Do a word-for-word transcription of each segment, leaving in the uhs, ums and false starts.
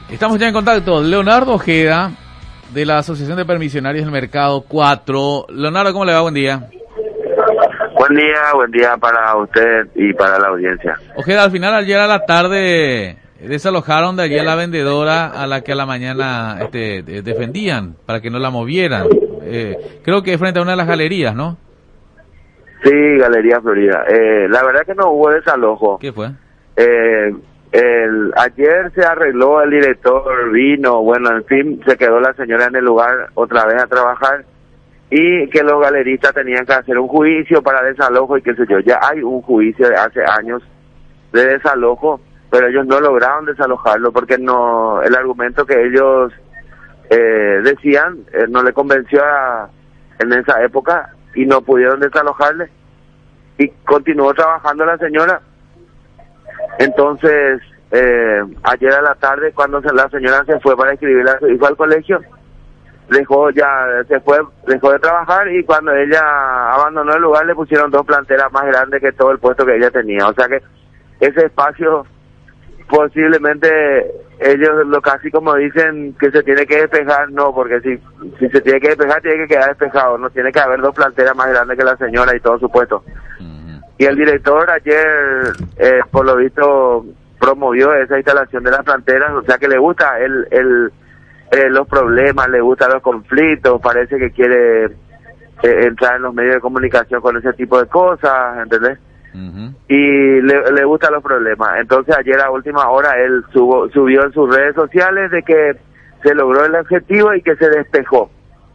Estamos ya en contacto. Leonardo Ojeda, de la Asociación de Permisionarios del Mercado cuatro. Leonardo, ¿cómo le va? Buen día. Buen día, buen día para usted y para la audiencia. Ojeda, al final ayer a la tarde desalojaron de allí a la vendedora a la que a la mañana este, defendían para que no la movieran. Eh, creo que frente a una de las galerías, ¿no? Sí, Galería Florida. Eh, la verdad que no hubo desalojo. ¿Qué fue? Eh, el, ayer se arregló, el director vino, bueno, en fin, se quedó la señora en el lugar otra vez a trabajar y que los galeristas tenían que hacer un juicio para desalojo y qué sé yo. Ya hay un juicio de hace años de desalojo, pero ellos no lograron desalojarlo porque no, el argumento que ellos eh, decían eh, no le convenció a, en esa época y no pudieron desalojarle y continuó trabajando la señora. Entonces, eh, ayer a la tarde, cuando se, la señora se fue para escribirle a su hijo al colegio, dejó ya, se fue, dejó de trabajar y cuando ella abandonó el lugar le pusieron dos planteras más grandes que todo el puesto que ella tenía. O sea que ese espacio, posiblemente ellos lo casi como dicen que se tiene que despejar, no, porque si, si se tiene que despejar, tiene que quedar despejado, no tiene que haber dos planteras más grandes que la señora y todo su puesto. Y el director ayer, eh, por lo visto, promovió esa instalación de las planteras, o sea que le gusta el, el, eh, los problemas, le gustan los conflictos, parece que quiere eh, entrar en los medios de comunicación con ese tipo de cosas, ¿entendés? Uh-huh. Y le, le gustan los problemas. Entonces ayer a última hora él subo, subió en sus redes sociales de que se logró el objetivo y que se despejó.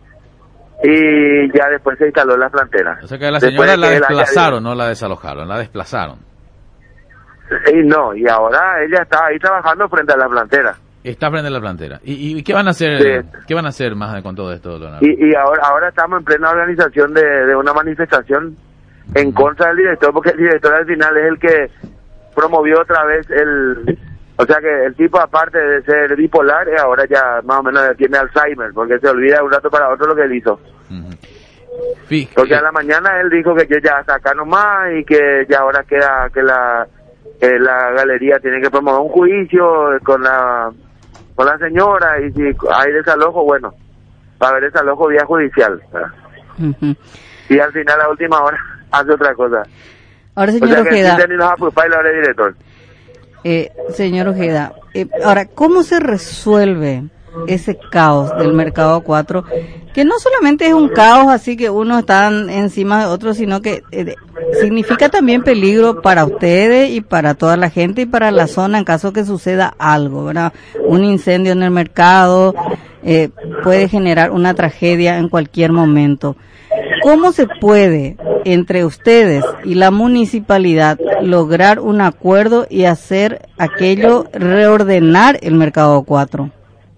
Y ya después se instaló las planteras. O sea que la señora la desplazaron, no la desalojaron, la desplazaron. Y no, y ahora ella está ahí trabajando frente a las planteras. Está frente a la plantera. ¿Y, y qué van a hacer? Sí. ¿Qué van a hacer más con todo esto, Leonardo? Y, y ahora ahora estamos en plena organización de, de una manifestación en contra del director, porque el director al final es el que promovió otra vez el... O sea que el tipo, aparte de ser bipolar, ahora ya más o menos tiene Alzheimer, porque se olvida de un rato para otro lo que él hizo. Uh-huh. Sí, porque eh, a la mañana él dijo que ya está acá nomás y que ya ahora queda que la que la galería tiene que promover un juicio con la con la señora y si hay desalojo, bueno, va a haber desalojo vía judicial. Uh-huh. Y al final, a la última hora, hace otra cosa. Ahora, señor o sea, Ojeda. Que ni nos apupá y la hora de director. Eh, señor Ojeda, eh, ahora, ¿cómo se resuelve ese caos del mercado cuatro? Que no solamente es un caos así que uno está encima de otro, sino que eh, significa también peligro para ustedes y para toda la gente y para la zona en caso que suceda algo, ¿verdad? Un incendio en el mercado eh, puede generar una tragedia en cualquier momento. ¿Cómo se puede, entre ustedes y la municipalidad, lograr un acuerdo y hacer aquello, reordenar el mercado cuatro?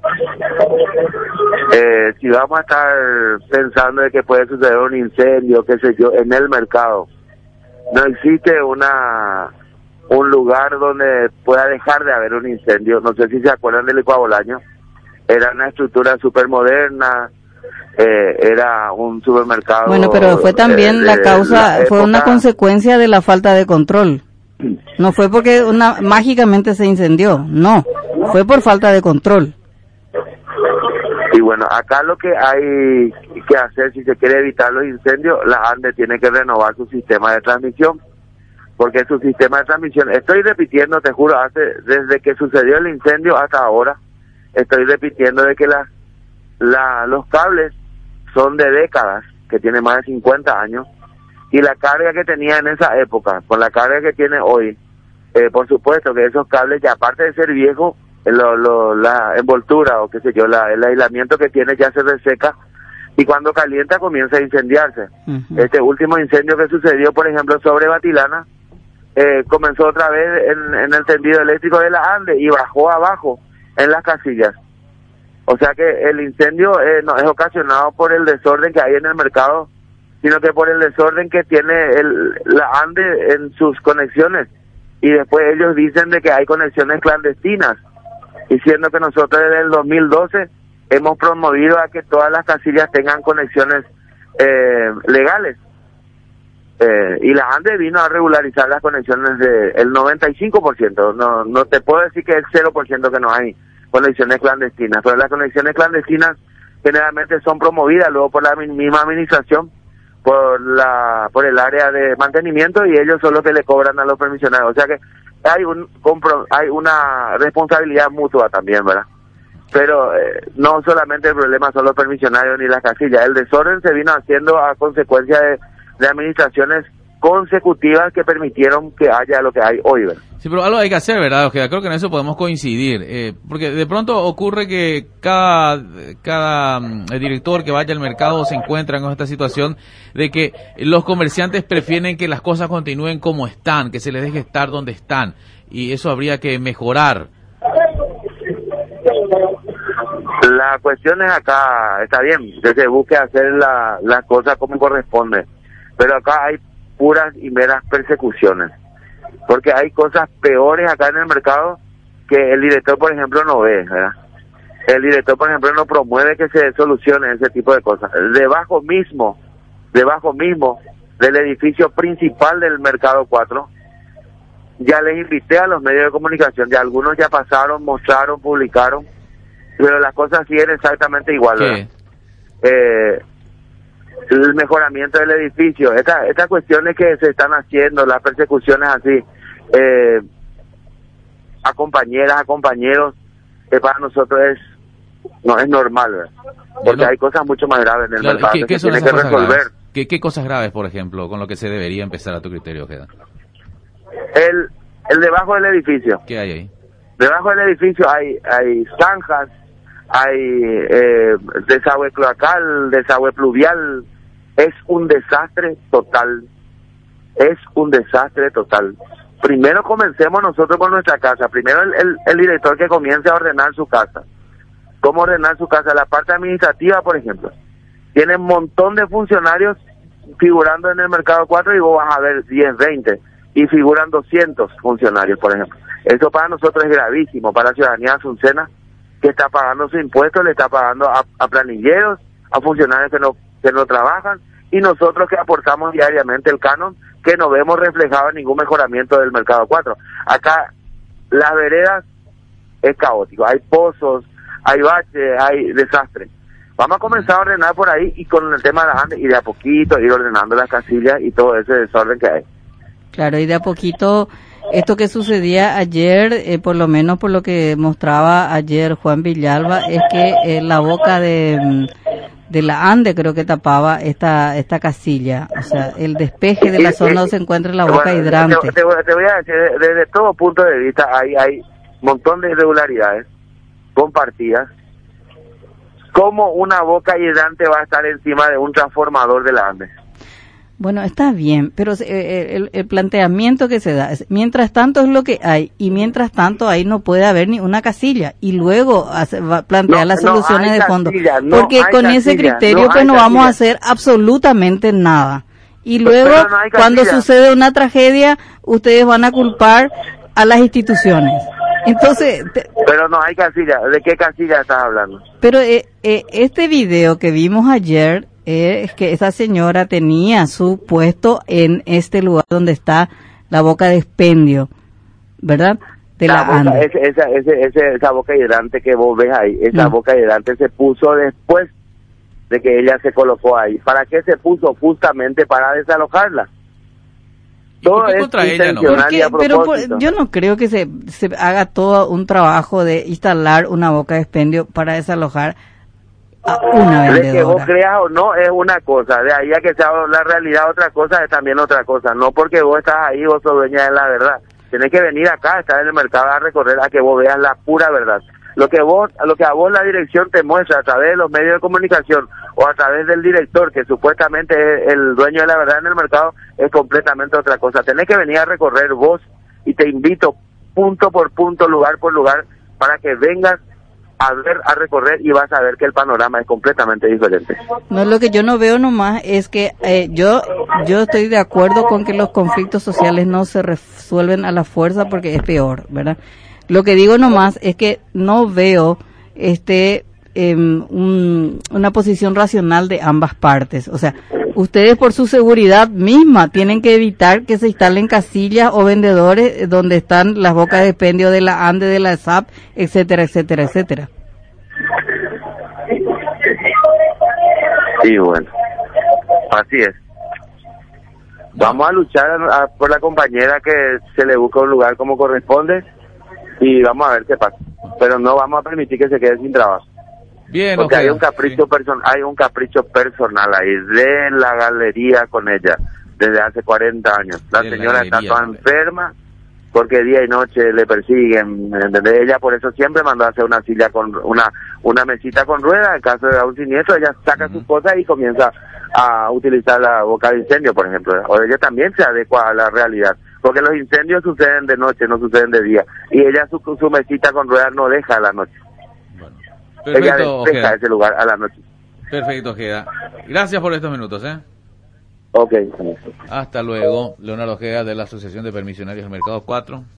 Eh, si vamos a estar pensando de que puede suceder un incendio, qué sé yo, en el mercado, no existe una un lugar donde pueda dejar de haber un incendio. No sé si se acuerdan del Ecuabolaño, era una estructura súper moderna. Eh, era un supermercado. Bueno, pero fue también eh, la causa, la fue una consecuencia de la falta de control. No fue porque una mágicamente se incendió, no, fue por falta de control. Y bueno, acá lo que hay que hacer si se quiere evitar los incendios, la ANDE tiene que renovar su sistema de transmisión, porque su sistema de transmisión, estoy repitiendo, te juro, hace desde que sucedió el incendio hasta ahora, estoy repitiendo de que la, la los cables son de décadas, que tiene más de cincuenta años, y la carga que tenía en esa época, con la carga que tiene hoy, eh, por supuesto que esos cables, ya aparte de ser viejos, lo, lo, la envoltura o qué sé yo, la, el aislamiento que tiene ya se reseca, y cuando calienta comienza a incendiarse. Uh-huh. Este último incendio que sucedió, por ejemplo, sobre Batilana, eh, comenzó otra vez en, en el tendido eléctrico de la ANDE y bajó abajo en las casillas. O sea que el incendio eh, no es ocasionado por el desorden que hay en el mercado, sino que por el desorden que tiene el, la ANDE en sus conexiones. Y después ellos dicen de que hay conexiones clandestinas, diciendo que nosotros desde el dos mil doce hemos promovido a que todas las casillas tengan conexiones eh, legales. Eh, y la ANDE vino a regularizar las conexiones del noventa y cinco por ciento. No, no te puedo decir que es cero por ciento que no hay conexiones clandestinas, pero las conexiones clandestinas generalmente son promovidas luego por la misma administración, por la por el área de mantenimiento, y ellos son los que le cobran a los permisionarios. O sea que hay un compro, hay una responsabilidad mutua también, ¿verdad? Pero eh, no solamente el problema son los permisionarios ni las casillas. El desorden se vino haciendo a consecuencia de, de administraciones consecutivas que permitieron que haya lo que hay hoy, ¿verdad? Sí, pero algo hay que hacer, ¿verdad? O sea, creo que en eso podemos coincidir, eh, porque de pronto ocurre que cada cada um, director que vaya al mercado se encuentra con esta situación de que los comerciantes prefieren que las cosas continúen como están, que se les deje estar donde están, y eso habría que mejorar. La cuestión es acá, está bien, que se busque hacer la, las cosas como corresponde, pero acá hay puras y meras persecuciones, porque hay cosas peores acá en el mercado que el director, por ejemplo, no ve, ¿verdad? El director, por ejemplo, no promueve que se solucione ese tipo de cosas. Debajo mismo, debajo mismo del edificio principal del Mercado cuatro, ya les invité a los medios de comunicación, ya algunos ya pasaron, mostraron, publicaron, pero las cosas siguen exactamente igual, ¿verdad? Eh, el mejoramiento del edificio, esta, estas cuestiones que se están haciendo, las persecuciones así, eh, a compañeras, a compañeros, que para nosotros es no es normal, ¿verdad? Porque no, hay cosas mucho más graves en el claro, mercado ¿qué, que qué se tiene que resolver. ¿Qué, ¿Qué cosas graves, por ejemplo, con lo que se debería empezar a tu criterio, Ojeda? El, el debajo del edificio. ¿Qué hay ahí? Debajo del edificio hay, hay zanjas, hay eh, desagüe cloacal, desagüe pluvial. Es un desastre total, es un desastre total. Primero comencemos nosotros con nuestra casa, primero el, el, el director que comience a ordenar su casa. ¿Cómo ordenar su casa? La parte administrativa, por ejemplo, tiene un montón de funcionarios figurando en el Mercado cuatro y vos vas a ver diez, veinte, y figuran doscientos funcionarios, por ejemplo. Eso para nosotros es gravísimo, para la ciudadanía azucena, que está pagando su impuesto, le está pagando a, a planilleros, a funcionarios que no, que no trabajan, y nosotros que aportamos diariamente el canon, que no vemos reflejado en ningún mejoramiento del Mercado cuatro. Acá las veredas es caótico, hay pozos, hay baches, hay desastre. Vamos a comenzar a ordenar por ahí, y con el tema de las andes, y de a poquito ir ordenando las casillas y todo ese desorden que hay. Claro, y de a poquito, esto que sucedía ayer, eh, por lo menos por lo que mostraba ayer Juan Villalba, es que eh, la boca de... de la Ande creo que tapaba esta esta casilla, o sea, el despeje de la zona donde se encuentra la boca bueno, hidrante. Te, te, te voy a decir, desde todo punto de vista hay hay un montón de irregularidades compartidas. ¿Cómo una boca hidrante va a estar encima de un transformador de la Ande? Bueno, está bien, pero eh, el, el planteamiento que se da es, mientras tanto es lo que hay, y mientras tanto ahí no puede haber ni una casilla, y luego hace, va a plantear no, las soluciones no de fondo, casilla, no porque con casilla, ese criterio no pues no casilla. Vamos a hacer absolutamente nada, y luego no cuando sucede una tragedia, ustedes van a culpar a las instituciones. Entonces, te, pero no hay casilla. ¿De qué casilla estás hablando? Pero eh, eh, este video que vimos ayer es que esa señora tenía su puesto en este lugar donde está la boca de expendio, ¿verdad? De la, la boca, Ande. Ese, esa, ese, ese, esa boca hidrante que vos ves ahí, esa no. boca hidrante se puso después de que ella se colocó ahí. ¿Para qué se puso? Justamente para desalojarla. Todo es contra ella, ¿no? Porque, pero por, yo no creo que se, se haga todo un trabajo de instalar una boca de expendio para desalojar a una vendedora. De que vos creas o no es una cosa, de ahí a que sea la realidad otra cosa es también otra cosa. No porque vos estás ahí, vos sos dueña de la verdad. Tenés que venir acá, estar en el mercado a recorrer, a que vos veas la pura verdad. Lo que vos, lo que a vos la dirección te muestra a través de los medios de comunicación o a través del director, que supuestamente es el dueño de la verdad en el mercado, es completamente otra cosa. Tenés que venir a recorrer vos, y te invito punto por punto, lugar por lugar, para que vengas a ver, a recorrer, y vas a ver que el panorama es completamente diferente. No, lo que yo no veo nomás es que eh, yo yo estoy de acuerdo con que los conflictos sociales no se resuelven a la fuerza porque es peor, ¿verdad? Lo que digo nomás es que no veo este eh, un, una posición racional de ambas partes. O sea, ustedes por su seguridad misma tienen que evitar que se instalen casillas o vendedores donde están las bocas de expendio de la ANDE, de la S A P, etcétera, etcétera, etcétera. Sí, bueno, así es. Vamos a luchar a, a, por la compañera, que se le busque un lugar como corresponde, y vamos a ver qué pasa. Pero no vamos a permitir que se quede sin trabajo. Bien, porque okay, hay un capricho sí. person hay un capricho personal ahí de la galería con ella desde hace cuarenta años. La de señora la está galería, toda enferma porque día y noche le persiguen, ¿entendés? Ella por eso siempre mandó a hacer una silla con una una mesita con ruedas. En caso de un siniestro, ella saca uh-huh. sus cosas y comienza a utilizar la boca de incendio, por ejemplo. O ella también se adecua a la realidad, porque los incendios suceden de noche, no suceden de día, y ella su, su mesita con ruedas no deja a la noche. Bueno. Perfecto, ella deja ese lugar a la noche. Perfecto, Ojeda. Gracias por estos minutos, ¿eh? Ok. Hasta luego. Leonardo Ojeda, de la Asociación de Permisionarios del Mercado cuatro.